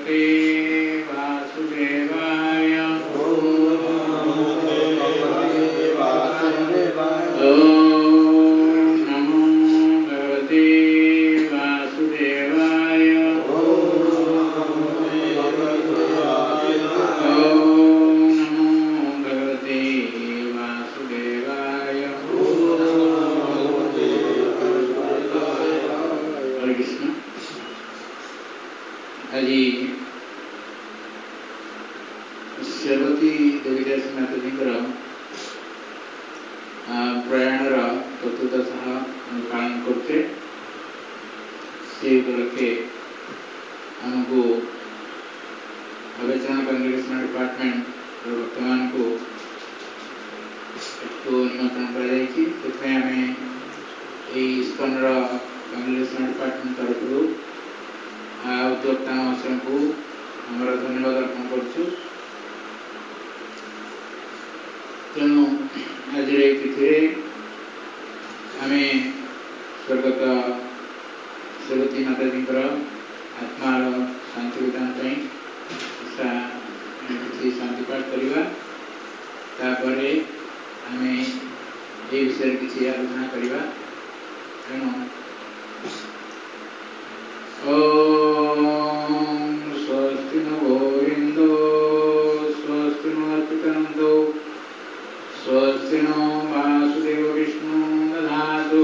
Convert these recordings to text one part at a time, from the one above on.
वासुदेवाय। शेरवती देवीदास माताजीଙ୍କର प्रयाणर चतुर्दश पालन करते से उपलक्षे आमको अवेचना कांग्रेगेशन डिपार्टमेंट वर्तमान को निमंत्रण कर कांग्रेगेशन डिपार्टमेंट तरफ उद्योक्ता महाशय को हमारा धन्यवाद अर्पण करुँ। तेणु आज तिथि आम स्वर्गत शेरवती माताजी आत्मा शांति प्रदान किसी शांति पाठ करवा आम ये विषय किसी आलोचना करवा। तेणु स्वस्ति नो गोविंदो स्वस्ति नो अच्युतानंदो स्वस्ति नो वासुदेव विष्णु दधातु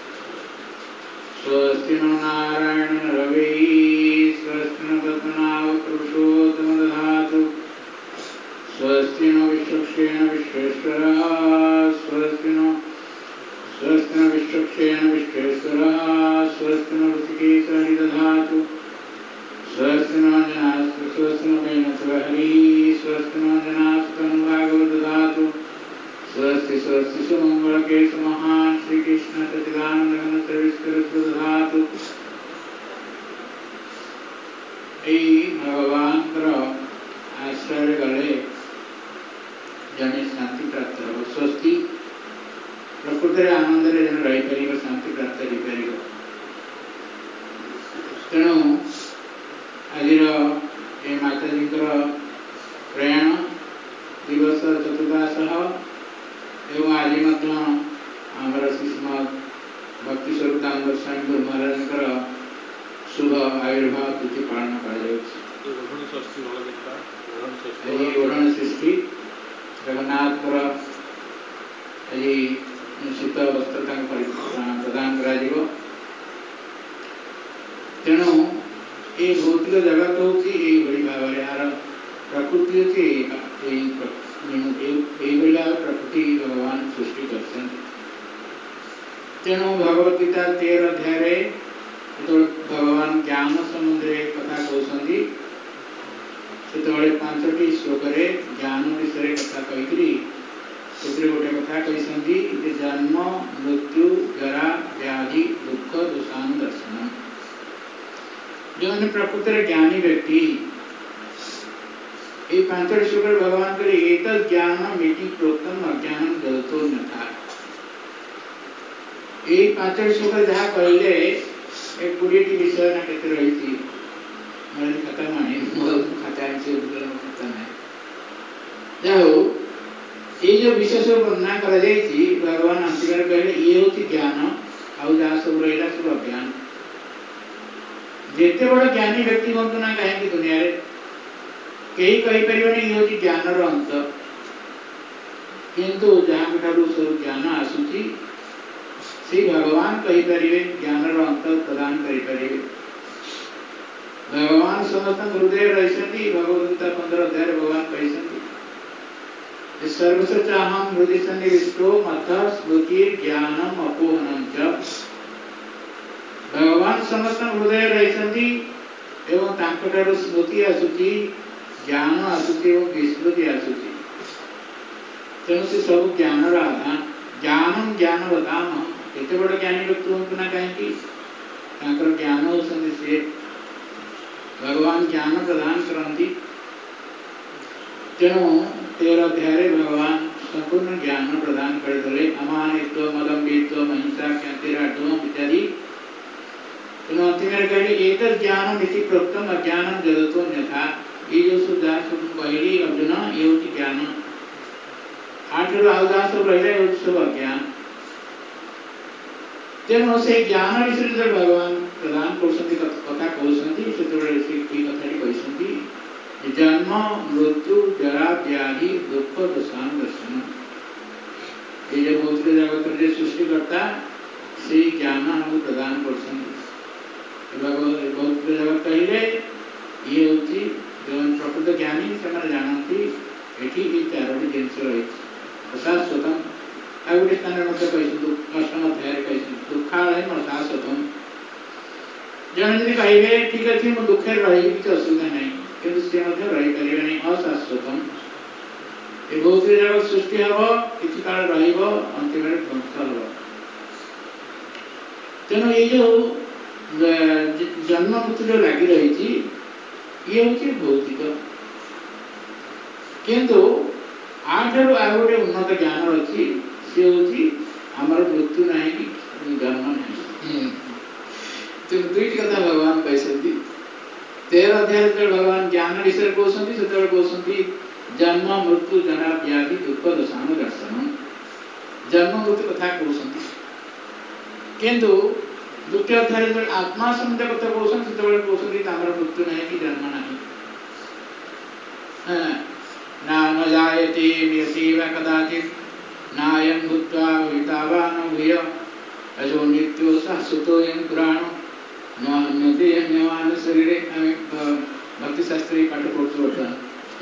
स्वस्ति नो नारायण रवि स्वस्ति नो पद्मनाभ पुरुषोत्तम दधातु स्वस्ति नो विश्वक्षेण विश्वेश्वर स्वस्ति नो विश्वक्षेण विश्वेश्वर स्वस्ति नो ऋषिकेश हरि दधातु स्वस्ति नो जनास्तु स्वस्ति नो हरि स्वस्ति नो जनास्तु भागवत दधातु स्वस्ति स्वस्ति सुमंगल केश महान श्री कृष्ण सच्चिदानंद घन सर्वेश्वर दधातु। भगवान आश्रय गले जने शांति प्राप्त हो। स्वस्ति प्रकृति आनंद जन रही पार शांति प्राप्त हो पार। तेणु आज माताजी प्रयाण दिवस चतुर्दश एवं आज आमर श्रीमद भक्ति स्वरूप दामोदर स्वामी गुरु महाराज शुभ आविर्भाव तिथि पालन कर ओढ़ण सृष्टि जगन्नाथ आज शीत वस्त्र प्रदान कर। तेणु ये भौतिक जगत हूँ भाव यार प्रकृति अच्छी प्रकृति भगवान सृष्टि कर। तेणु भगवद गीता 13 अध्याय भगवान ज्ञान संबंध कथा कहते से 5टी श्लोक ज्ञान विषय कथा कही गोटे कथा कहते जन्म मृत्यु जरा व्याधि दुख दोषान दर्शन। जो प्रकृति ज्ञानी व्यक्ति ये 5टी श्लोक भगवान करे एक ज्ञान मिति प्रोक्तम अज्ञान जगतो अन्यथा। ये 5टी श्लोक जहाँ कहले 20 विषय ना केते रही थी मैं खाता माने खाता से खाता नहीं जाओ। ये जो विषय सब वर्णना करा जाई थी भगवान अंतिम कहले ये होती ज्ञान आउ जहाँ सब रहिला सब अज्ञान। जेते बड़ ज्ञानी व्यक्ति होंतु ना कहीं दुनिया रे कई कही परिवाने ये होती ज्ञान रो अंत। किंतु जहाँ ठारू सब ज्ञान आसुची श्री भगवान कही परिवे ज्ञान रो अंत प्रदान करी परिवे। भगवान समस्त हृदय रहिसंती भगवद गीता 15 अध्याय भगवान कहिसंती सर्वसचाहम हृदय सन्निविष्टो मत स्मृति ज्ञानम अपोहनम च। भगवान समस्त हृदय रहिसंती एवं तांकटारो स्मृति आसुची ज्ञान आसुची एवं विस्मृति आसुची। तेणु से सब ज्ञान रो आधार ज्ञानम ज्ञानवताम एते बड़ ज्ञानी व्यक्ति होंतु ना कहीं ज्ञान होती से भगवान ज्ञान प्रदान करती। तेणु 13 अध्याय भगवान संपूर्ण ज्ञान प्रदान करदे अमानित्व मदम्बित्व महिंसा ज्ञातिराढ्यम इत्यादि। तेणु अंतिम कहले एक ज्ञान मिति प्रोक्तम अज्ञानम जगतो अन्यथा। ये जो सब जहाँ सब कहली अर्जुन ये हूँ ज्ञान आठ आउ जहाँ सब रही सब अज्ञान तेणु से ज्ञान विषय जो भगवान प्रदान कर कथा कहते से कथा जन्म मृत्यु जरा व्याधि दुख दशान दर्शन ये जो भौतिक जगत जो सृष्टिकर्ता से ज्ञान हमको प्रदान कर भौतिक जगत कहले ये हूँ जो प्रकृत ज्ञानी से जानती ये चारोटी जिनस रही अशाश्वतम आ गोटे स्थान अष्टम अध्याय कही दुखालय अशाश्वतम जन जी कहे ठीक अच्छे मुझे दुखे रही किसी असुविधा नहीं किंतु सी रही पारे अशाश्वतम ये भौतिक जगत सृष्टि हम किसी काल अंतिम ध्वंस हम तेणु ये जो जन्म मृत्यु जो लगी रही ये हूँ भौतिक किंतु आठू आ गए उन्नत ज्ञान अच्छी सी हूँ आमर मृत्यु ना कि जन्म ना दुईट कथा भगवान कहते 13 अध्याय जो भगवान ज्ञान विषय कहते से कहते जन्म मृत्यु जरा व्याधि दुख दशान दर्शन जन्म मृत्यु कथा कहते किंतु द्वितीय अध्याय जो आत्मा संबंध कथा कहते कहते मृत्यु ना कि जन्म ना न जायते म्रियते वा कदाचित् नायं भूत्वा भविता वा न भूय अजो नित्यो शाश्वतोऽयं पुराणो न हन्यते हन्यमान शरीरे भक्ति शास्त्री पाठ पढ़ु वर्तमान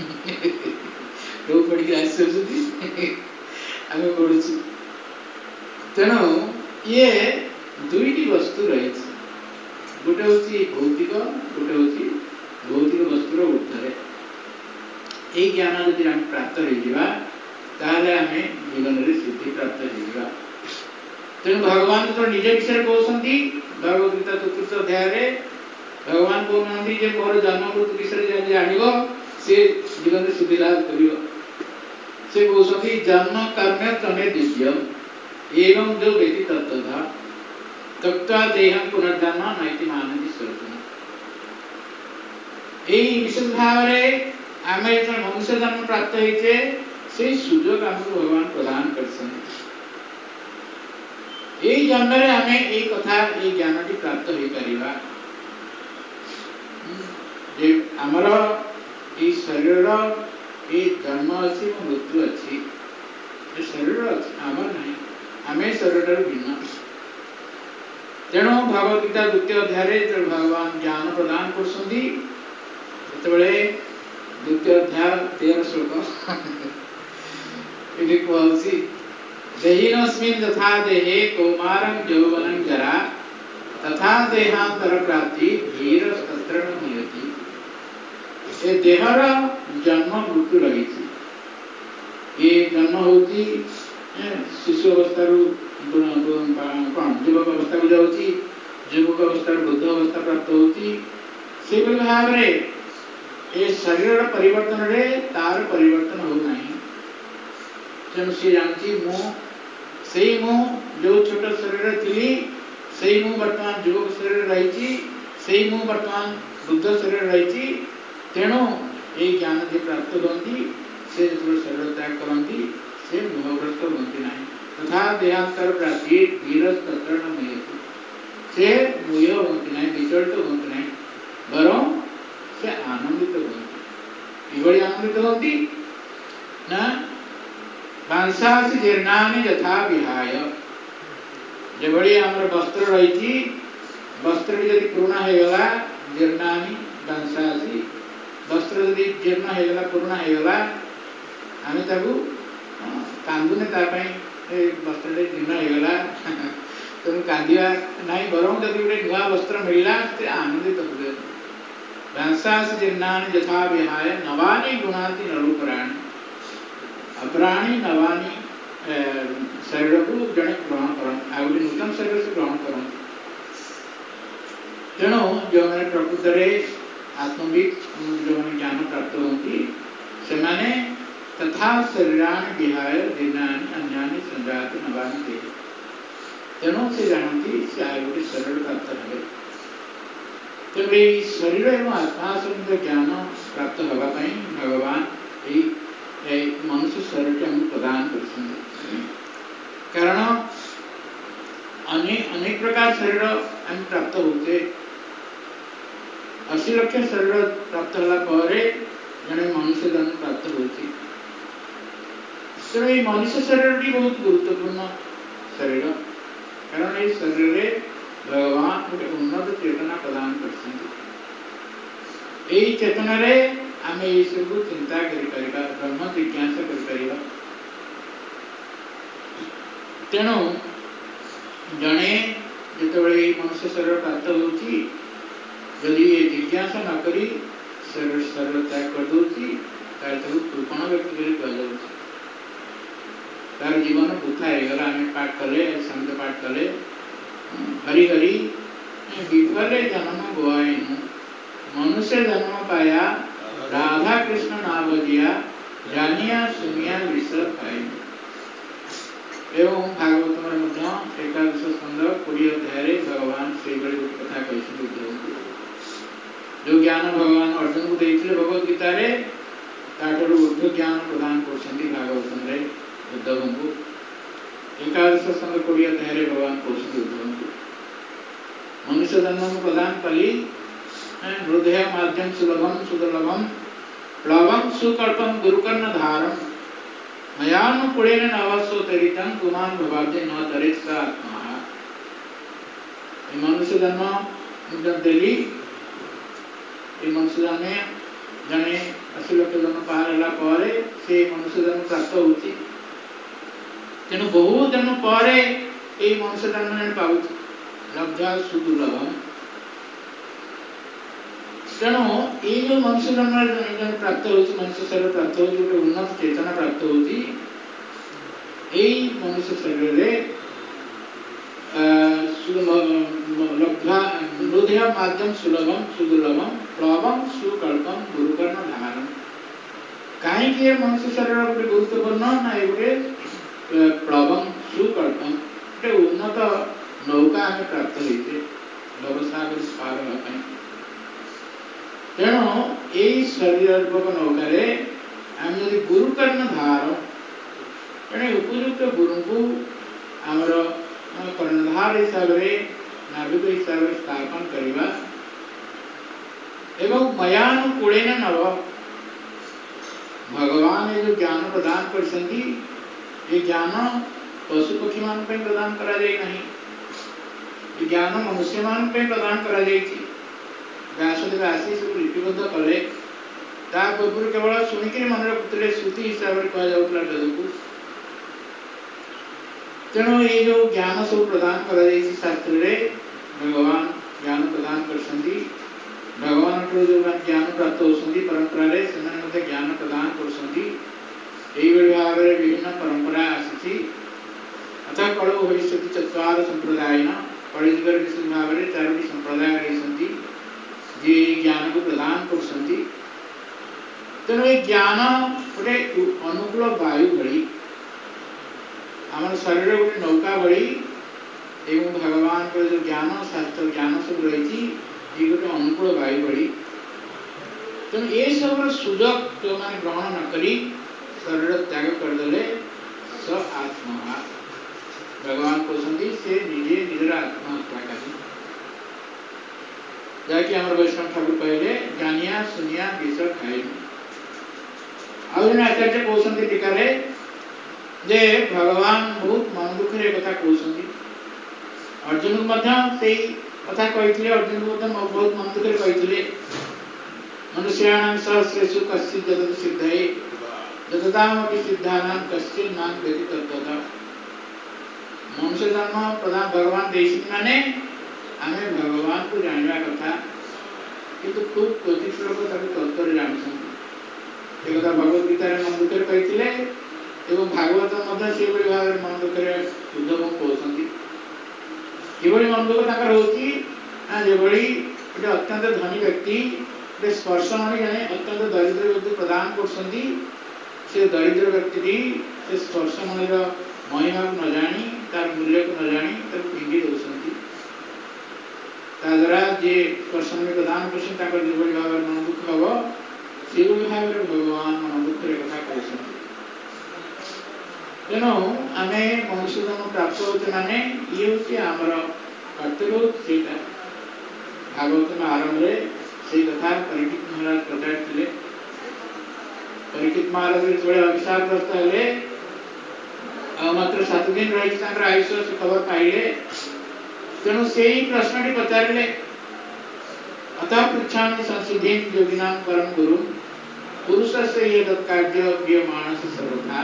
लोग पढ़ी आश्चर्य आम पढ़ु तेणु ये दुईटी वस्तु रही गोटे हूँ भौतिक गोटे हूँ भौतिक वस्तुर ऊर्धरे ये ज्ञान यदि आम प्राप्त होमें जीवन में सिद्धि प्राप्त हो तेणु भगवान तो निज विषय कहते भगवद गीता 4th अध्याय भगवान कहते मोर जन्म मृत्यु विषय जान से जीवन में सिद्धि लाभ कर से कहते जन्म कर्म तमे दिव्यम एवं जो व्यक्ति तत्वधा तत्वा देहं पुनर्जन्म नैति मानति स्वरूप यही विशेष भाव में आम जो मनुष्य जन्म प्राप्त होते से सुजोग आमको भगवान प्रदान कर जन्म में आम ये कथा ये ज्ञान टी प्राप्त हो पारिबा आमर ये शरीर ये जन्म अच्छी मृत्यु अच्छी शरीर अच्छी आमर नहीं आम शरीर भिन्न तेणु भगवद गीता 2nd अध्याय जो भगवान ज्ञान प्रदान कर 2nd अध्याय 13 श्लोक ये कहूँ देहिनस्मिन् यथा देहे कौमारं यौवनं जरा तथा देहांतर प्राप्ति धीरस्तत्र न नियति ये देहर जन्म मृत्यु रही ये जन्म होती शिशु अवस्था युवक अवस्था को जाऊँगी युवक अवस्था बुद्ध अवस्था प्राप्त होती से भाव में ये शरीर परिवर्तन रे तार परिवर्तन होना तेणु सी जानती मु जो छोट शरीर थी से मु वर्तमान युवक शरीर रही मु वर्तमान बुद्ध शरीर रही तेणु ये ज्ञान जो प्राप्त होती से जो शरीर त्याग करती से मोहग्रस्त होती ना तथा देहांतर प्राप्ति धीरज तत्र न मिलती से मोह होती ना विचलित होती ना बरं से आनंदित होती ये आनंदित होती ना वंशासी जीर्णानि यथा विहाय जो आम वस्त्र रही वस्त्र जब पुराणा होगला जीर्णानि वंशासी वस्त्र जब जीर्ण होगला पुराणा होगला आम कांदुने वस्त्र जीर्ण होगला तेणु कांदा ना बरं जब गोटे नुआ वस्त्र मिलला से आनंदित हुए वंशासी जीर्णानि यथा विहाय नवानि गुणाति नरूपराणि अपराणी नवानी शरीर को जड़े ग्रहण कर नूतन शरीर से ग्रहण कर तेणु जो मैंने प्रकृत आत्मविद जो मैंने ज्ञान प्राप्त होती से माने तथा शरीरान विहाय दिनानि अन्यानि संजाति नवानि दे तेणु से जानती से आगे गोटे शरीर प्राप्त है तेणु शरीर एवं आत्मा संबंध ज्ञान प्राप्त प्राप्त होगा पाई भगवान मनुष्य शरीर हमको प्रदान कर, कारण अनेक प्रकार शरीर हम प्राप्त होते 80 लाख शरीर प्राप्त होला परे जने मनुष्य जन्म प्राप्त होती। तेणु मनुष्य शरीर बहुत गुरुत्वपूर्ण शरीर, कारण ये शरीर में भगवान गोटे उन्नत चेतना प्रदान कर, चेतन आम ये सब चिंता कर ब्रह्म जिज्ञासा कर। तेणु जड़े जो मनुष्य शरीर प्राप्त होती जदि ये जिज्ञासा न करी शरीर त्याग कर दूसरी कृपण व्यक्ति कह तार जीवन वृथा होगा। आम पाठ कले संत पाठ कले हरि हरि विफले जन्म गुआनु मनुष्य जन्म पाया राधा कृष्ण नावजिया जानिया सुनिया विष खाए। एवं भागवत एकादश स्कंद 20 अध्याय भगवान से गोटे कथा कही जो ज्ञान भगवान अर्जुन को देते भगवत गीता ऊर्ध्व ज्ञान प्रदान कर भागवत उद्धव को। एकादश स्कंद 20 अध्याय भगवान कहते उद्धव को मनुष्य जन्म प्रदान कली हृदय माध्यम सुलभम सुदुर्लभम प्लवम सुकल्पम गुरुकर्ण धारम मयानुकूलेन नवस्वतरितं गुमान भवाब्दे न तरेत् स आत्मा। मनुष्य जन्म देली मनुष्य जन्म जने 80 लाख जन्म पार होला परे से मनुष्य जन्म प्राप्त होती। तेणु बहु जन्म परे ये मनुष्य जन्म पाउछ लब्धा सुदुर्लभम। तेणु ये जो मनुष्य जन्म प्राप्त हो मनुष्य शरीर प्राप्त हो उन्नत चेतना प्राप्त होती मनुष्य शरीर हृदय माध्यम सुलभम सुदुर्लभम प्लवम सुकल्पम गुरुकर्ण धारम। कहीं मनुष्य शरीर गोटे गुरुत्वपूर्ण ना ये प्लवम सुकल्पम गोटे उन्नत नौका आम प्राप्त होते व्यवस्था पार होगा। तेणु यही शरीर रूपक नौकार आम जब गुरुकर्ण धार तेणु उपयुक्त गुरु को आमर कर्णधार हिसाब से नाविक हिसाब से स्थापन करवा एवं मयानुकूलेन नव भगवान ये जो ज्ञान प्रदान करछंती ये ज्ञान पशु पक्षी मान पे प्रदान करा जाए नहीं, ये ज्ञान मनुष्य मान पे प्रदान करा जाए। व्यासदेव आसी सब लिपिबद्ध कले पूर्व केवल शुणिक मन रखुते श्रुति हिसाब से कह जाऊला वेद को। तेणु ये जो ज्ञान सब प्रदान कर शास्त्र भगवान ज्ञान प्रदान कर भगवान जो ज्ञान प्राप्त होती परंपरा से ज्ञान प्रदान कर भाव में विभिन्न परंपरा आसी। अतः कलौ भविष्य चत्वार संप्रदाय कलिजुगर विशेष भाव में 4टी संप्रदाय रही जे ज्ञान को प्रदान कर। तेणु ये ज्ञान गोटे अनुकूल वायु भली आम शरीर गोटे नौका भली एवं भगवान को जो ज्ञान शास्त्र ज्ञान सब रही ये गोटे अनुकूल वायु भली। तेणु ये सब सुजोग जो मैंने ग्रहण न करी शरीर त्याग करदे स आत्मा भगवान कहते से निजे निजर आत्महत्या कर जैकि आम वैष्णव ठाकुर कहले जानिया सुनिया विष खाए। आचार्य कहते टीकार जे भगवान बहुत मन दुख कथा कहते अर्जुन को कथा कही अर्जुन को बहुत मन दुख कही मनुष्याणां सहस्रेषु कश्चित् जगति सिद्धये जगतामपि सिद्धानां कश्चित् मां वेति तत्त्वतः। मनुष्य जन्म प्रधान भगवान देशी माने आमे भगवान को जानवा कथा किंतु खूब क्वचित लोग तत्व जानते एक भगवत गीता मन दुखे कही भागवत से भाव में मन दुखे उद्धव कहते कि मन दुख हो गोटे अत्यंत धनी व्यक्ति गोटे स्पर्श मणि जाने अत्यंत दरिद्र व्यक्ति प्रदान कर दरिद्र व्यक्ति से स्पर्श मणिर महिमा को न जानी तार मूल्य को न जानी पिंधि दौरान द्वारा जे स्पर्श मणि प्रदान कर भाव में मन दुख हम से तेणु आम मनुष्य जन्म प्राप्त होते माने ये हूँ आमर कर्तव्य से भागवत आरंभ से कथा परीक्षित महाराज पचार परीक्षित महाराज जो अभिशापग्रस्त हेले मात्र 7 दिन रही आयुष से खबर पाइले तेणु से प्रश्न पचारे अतः पृछा संसिधि योगिना परम गुरु पुरुष से ये तत्कार्य मानस सर्वथा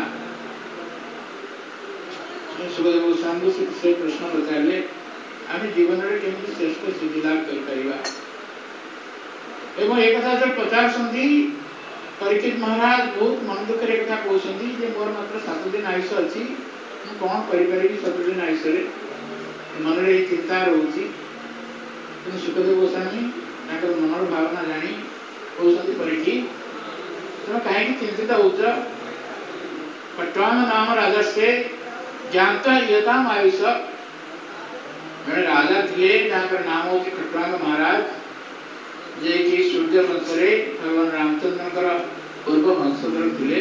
सुखदेव गोस्वामी से प्रश्न पचारे आम जीवन में केमी श्रेष्ठ सिद्धि लाभ कर एक कथा जब पचार परीक्षित महाराज बहुत मन दुख कथा कहते मोर मात्र 7 दिन आयुष अच्छी कौन करी 7 दिन आयुष मन में चिंता रोचे सुखदेव गोस्वामी मनर भावना जानी कहते परीक्षित तुम कहीं चिंतित होच खट्वांग नाम राजा से जानता यताम आयुष मैंने राजा थे जहाँ नाम हूँ खट्वांग महाराज जे कि सूर्य वंश भगवान रामचंद्र पूर्व वंशधर थे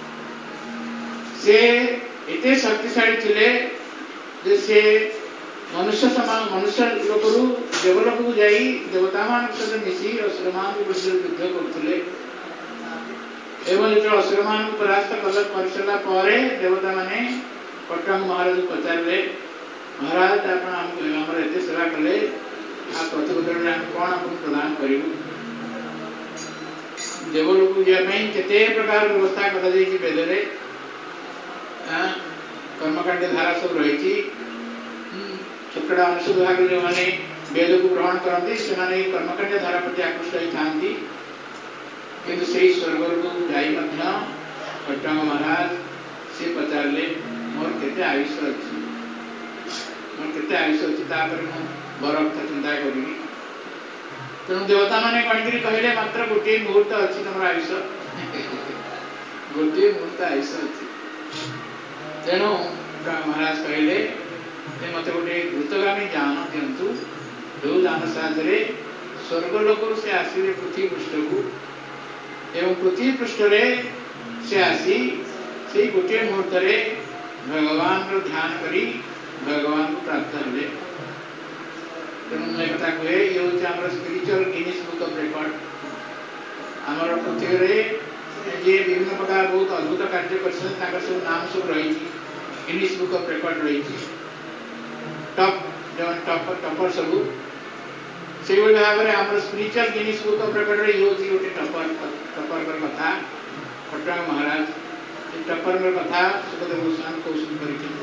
से एते शक्तिशाली थे जे से मनुष्य समान मनुष्य लोकरू देवलोक को जाई देवता मान सहित मिसी असुर मान युद्ध करते एवं जो असुर मान को परास्त कर सारा देवता माने खट्वांग महाराज को पचारे महाराज आप एत सेवा कले आ प्रतिपद कौन आप प्रदान करूँ देवलोक केते प्रकार व्यवस्था कर वेद कर्मकांड धारा सब रही शतकड़ा 90 भाग जो मैंने वेद को ग्रहण करते से कर्मकांड धारा प्रति आकृष्ट होता किंतु से स्वर्ग को जाई खट्वांग महाराज से पचारे मोर केते आयुष अच्छी मोर केते आयुष अच्छी बर कथा चिंता करी तेणु देवता मैंने कण कहले मात्र गोटे मुहूर्त अच्छी तुम आयुष गोटे मुहूर्त आयुष अच्छी तेणु महाराज कहले मत गोटे द्रुतगामी जान दिंतु जो जान साहाଯ୍य स्वर्गलोक से आसवे पृथ्वी पृष्ठ को एवं पृथ्वी पृष्ठ से आसी से गोटे मुहूर्त भगवान ध्यान करी भगवान को प्राप्त हेले तेणु एक कथा कहे ये हूँ आम spiritual Guinness Book of Record आमर पृथ्वी जे विभिन्न प्रकार बहुत अद्भुत कार्य कर सब नाम सब रही गिनीज बुक ऑफ रिकॉर्ड रही टॉप जो टॉपर सब से भाव में आम spiritual Guinness Book of Record ये हूँ गोटे टॉपर कथा खट्वांग महाराज टॉपर कथा सुखदेव गोस्वामी कौशल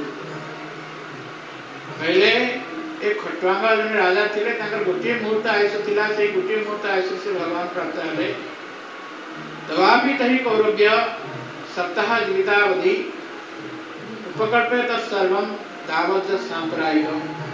कहले एक खट्वांग जो राजा थे गोटे मुहूर्त आयुष था से गोटे मुहूर्त आयुष से भगवान प्राप्त हेले तवापि तरी कौरव्य सप्ताह जीवितावधि उपकल्प्य तत्सर्व तावत सांप्रदायिक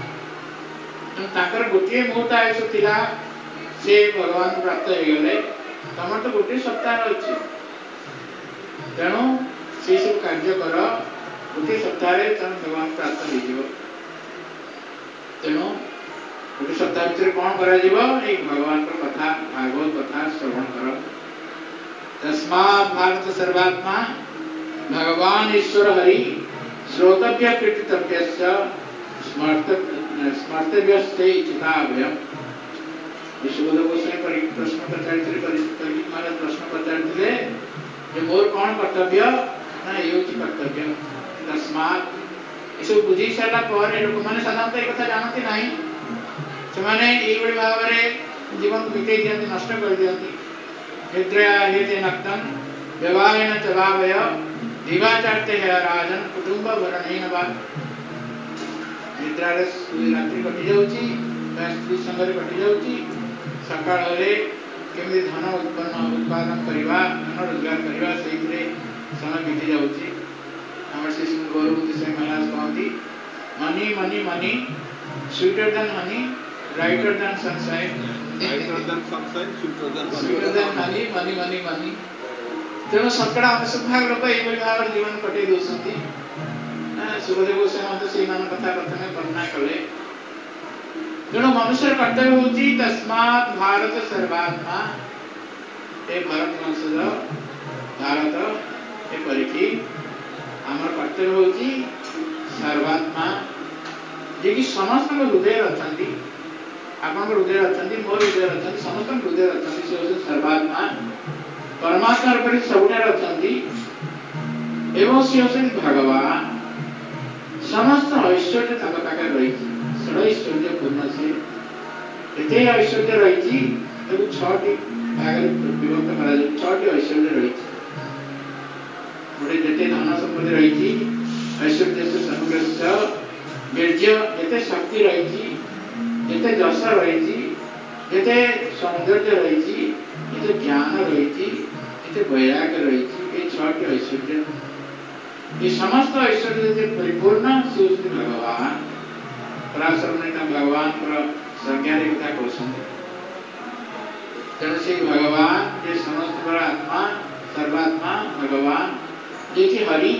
गोटे मुहूर्त आयुष था से भगवान प्राप्त हो गले तुम तो गोटे सप्ताह अच्छी तेणु से सब कार्य कर गोटे सप्ताह तुम भगवान प्राप्त हो तेणु गोटे सप्ताह भर कौन कर भगवान कथा भागवत कथा श्रवण कर तस्मात् भारत सर्वात्मा भगवान ईश्वर हरि श्रोतव्य कीर्तितव्य स्मर्तव्य चिताभ्यम सुखदेव गोस्वामी प्रश्न पचार महाराज प्रश्न पचारे मोर कौन कर्तव्य ना ये कर्तव्य तस्मात् सब बुझी सारा लोक मैंने साधारणतः एक कथा जानते ना से भाव में जीवन को बीते दिखती नष्ट कर दिखती निद्रया हेते नक्तम व्यवहारेण च भावय दिवाचार्ते है राजन कुटुंब भरण वा निद्रा रात्रि कटि जाउची स्त्री संगे कटि जाउची सकाळ रे केमि धन उत्पादन करवा धन रोजगार करवा से समय बीती जाउची हमारे श्री गौरवती से महाराज कहती money money money sweeter than honey brighter than sunshine sweeter than honey money money money तेणु शतकड़ा 90 भाग लोक ये भाव जीवन कटे दौरान सुखदेव गोस्वामी से कथा प्रथम वर्णना कले तेणु मनुष्य कर्तव्य होची तस्मात् भारत सर्वात्मा ए भारत वंशज भारत ए परीक्षित आमर कर्तव्य होची सर्वात्मा जे कि समस्त हृदय अछंती आपन हृदय अछंती मोर हृदय अछंती समस्त हृदय अछंती से होची सर्वात्मा परमात्मा पर सबुठार अछंती एवं से होची भगवान समस्त ऐश्वर्य तक पाखे रही षड ऐश्वर्य पूर्ण से एते ऐश्वर्य रही एवं 6टी भाग विभक्त करा 6टी ऐश्वर्य रही गोटे जेते धन संपत्ति रही ऐश्वर्य से समग्र वीर्य जेते शक्ति रही जेते जस रही जेते सौंदर्य रही जेते ज्ञान रही जेते वैराग्य रही ये 6टी ऐश्वर्य ये समस्त ऐश्वर्य जे परिपूर्ण से भगवान पराशर ने भगवान पर संज्ञान कथा कहते तेणु से भगवान जे समस्त आत्मा सर्वात्मा भगवान जे कि हरि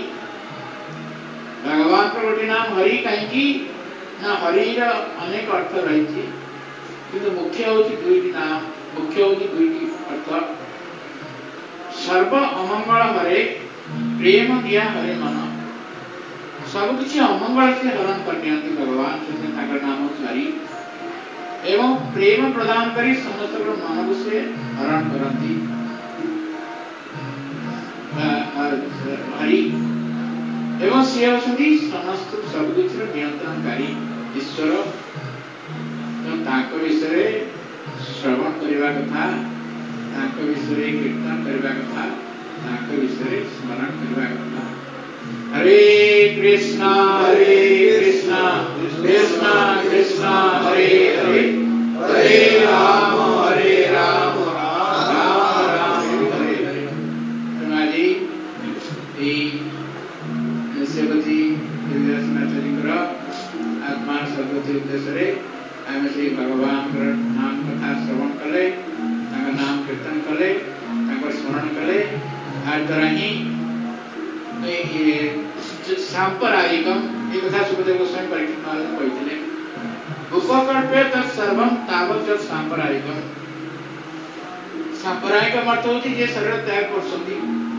भगवान पर गोटे नाम हरि कहीं ना हरि अनेक अर्थ रही किंतु मुख्य होची दुईटी नाम मुख्य होची दुईटी अर्थ सर्व अमंगल हरे प्रेम दिया हरे मन सब किसी अमंगल से हरण कर दियंती भगवान से ताकर नाम हरि एवं प्रेम प्रदान करी समस्त मन से हरण करती हरि एवं से होती समस्त सब किसी नियंत्रणकारी ईश्वर ताक विषय श्रवण करने कथा ताक विषय कीर्तन करने कथा ताक विषय स्मरण करने कथा हरे कृष्णा कृष्णा कृष्णा हरे हरे हरे राम राम राम हरे हरे तुम्हारी सेवती दिव्यासनाचार्य आत्मा सर्वोच्च उद्देश्य आम से भगवान नाम कथा श्रवण कले नाम कीर्तन कले स्मरण कले आज द्वारा ही सांप्रदायिकम ये कथा सुखदेव गोस्वामी परीक्षित महाराज कहते उपकल्प्य तत्सर्वम तावत् जब सांप्रदायिकम सांप्रदायिकम अर्थ होती जे शरीर त्याग करसंती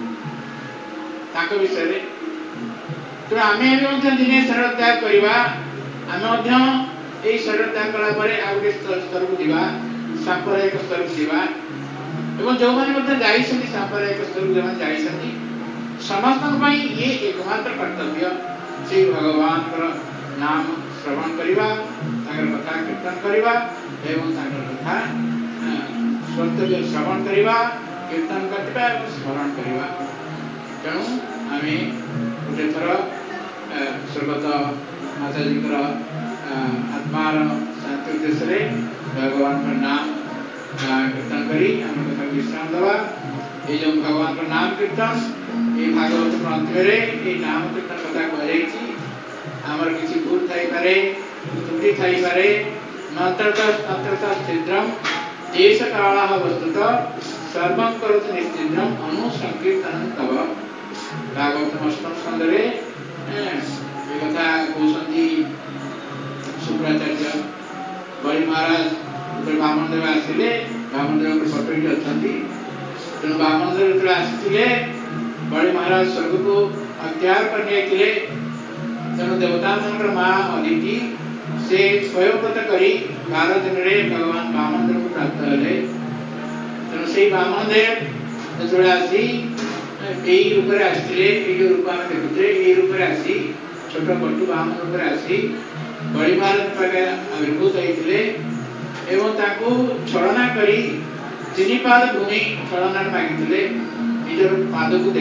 ताक विषय रे तो आमे दिने शरीर त्याग करवा आमे ए शरीर त्याग कला परे आ गोटे स्तर को दिबा सांप्रदायिक स्तर को दिबा एवं जो माने जाई सांप्रदायिक स्तर को जमान जाई समस्त ये एकमात्र कर्तव्य श्री भगवान नाम श्रवण करवा कथा कीर्तन करवा एवं कथा कर्तव्य श्रवण करवा कीर्तन करवा स्मरण करवा तेणु आम गोटे थर स्वर्गत माताजी आत्मार शांति उद्देश्य भगवान नाम कीर्तन करी आम कथा विश्राम दवा ये जो भगवान का नाम कीर्तन ये भागवत ग्रंथ में नाम कीर्तन कथा कह आमर किसी भूल थाई पारे त्रुटि थाई पारे नत्रतः छिद्रम देश कालः वस्तुतः सर्वं करोति निश्चिद्रम अनुसंकीर्तनं तव भागवत अष्टम स्कंद रे ये कथा कहते शुक्राचार्य बड़ी महाराज ब्राह्मण देव आसिले ब्राह्मण देव पटोई अच्छा तेणु ब्राह्मण देव जो आसी बड़े महाराज स्वर्ग को अत्यार करने के लिए तेणु देवता मन माँ अदिति से स्वयं व्रत करी 12 दिन रे भगवान ब्राह्मण देव को प्राप्त हेले तेणु से ब्राह्मण देव जो आसी यही रूप में आसते रूप आम देखुचे यही रूप में आसी छोट पटु ब्राह्मण रूप में आसी बड़ी महाराज पाखे आविर्भूत होते एवं छलना करी 3 पाद भूमि छलना मागिले निजर पाद को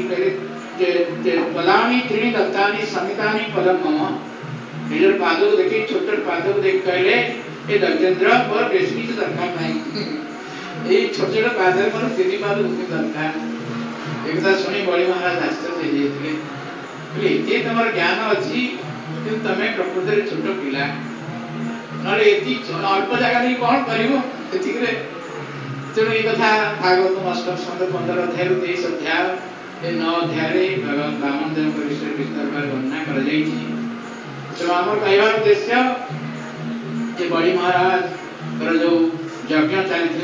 देखिए पदानी 3 दत्तानी समितानी पदम मम निजर पाद को देखिए छोट पाद को देख कहले ये दर्जेन्द्र पर बेस किसी दरकार नहीं ये छोट छोट पाद मोर 3 पाद भूमि दरकार एक कथा शुणी बड़ी महाराज आश्चर्य होते ये तुम ज्ञान अच्छी कि तुम प्रकृति में छोट पिला ना अल्प जगह नहीं कौन कर तेणु ये कथा भागवत अष्टम स्कंद 15 अध्याय 23 अध्याय 9 अध्याय भगवान ब्राह्मण देव विषय विस्तार भाव वर्णना कर तेणु आम कहवार उद्देश्य ये बड़ी महाराज जो यज्ञ चली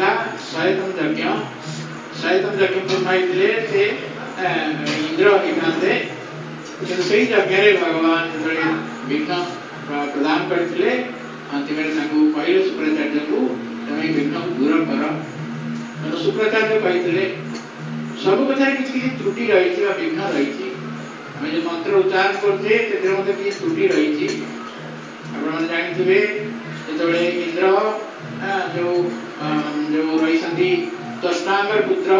100तम यज्ञ पूर्ण होते इंद्र एकांते से जगह भगवान जो विघ्न प्रदान करते अंतिम कहले शुक्राचार्य को तुम्हें विघ्न दूर कर शुक्राचार्य कहते सब कथा किसी त्रुटि रही विघ्न रही आम जो मंत्र उच्चारण करते किसी त्रुटि रही आप जानते जो इंद्र जो जो रही त्वष्टांगर पुत्र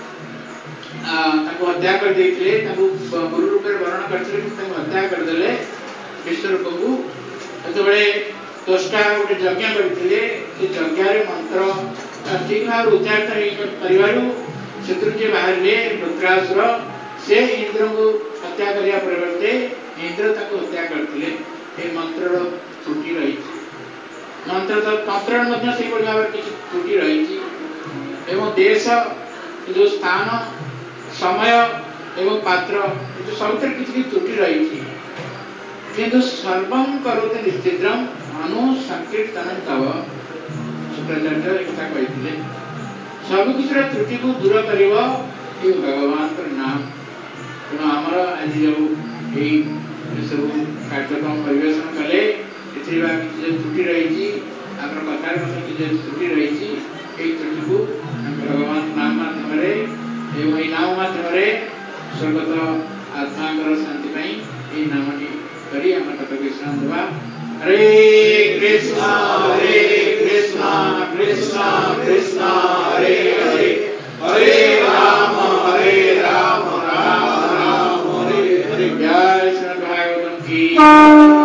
हत्या कर गुरु रूप वर्ण करते हत्या करदे विश्वरूप को जो त्वष्टा गोटे यज्ञ करते यज्ञ मंत्र ठीक भाव उच्चारण कर बाहर रुद्रासुर से इंद्र को हत्या करने परिवर्ते इंद्र हत्या करते मंत्र त्रुटि रही मंत्र तंत्र भाव किसी त्रुटि रही एवं देश जो स्थान समय एवं पात्र सब किसी त्रुटि रही किंतु सर्वं करोति निश्चिद्रम अनु संकीर्तन तव शुक्राचार्य कथा कहते सब किसी त्रुटि को दूर कर भगवान नाम तेणु आमर आज जो सब कार्यक्रम परिवेशन कले त्रुटि रही आम कथार किसी त्रुटि रही त्रुटि को भगवान नाम माध्यम एवं नाम माध्यम स्वर्गत आत्मा शांति नामटी करी आम तक विश्राम देवा हरे कृष्णा कृष्णा कृष्णा हरे हरे हरे राम राम राम हरे हरे जय श्री भागवतम की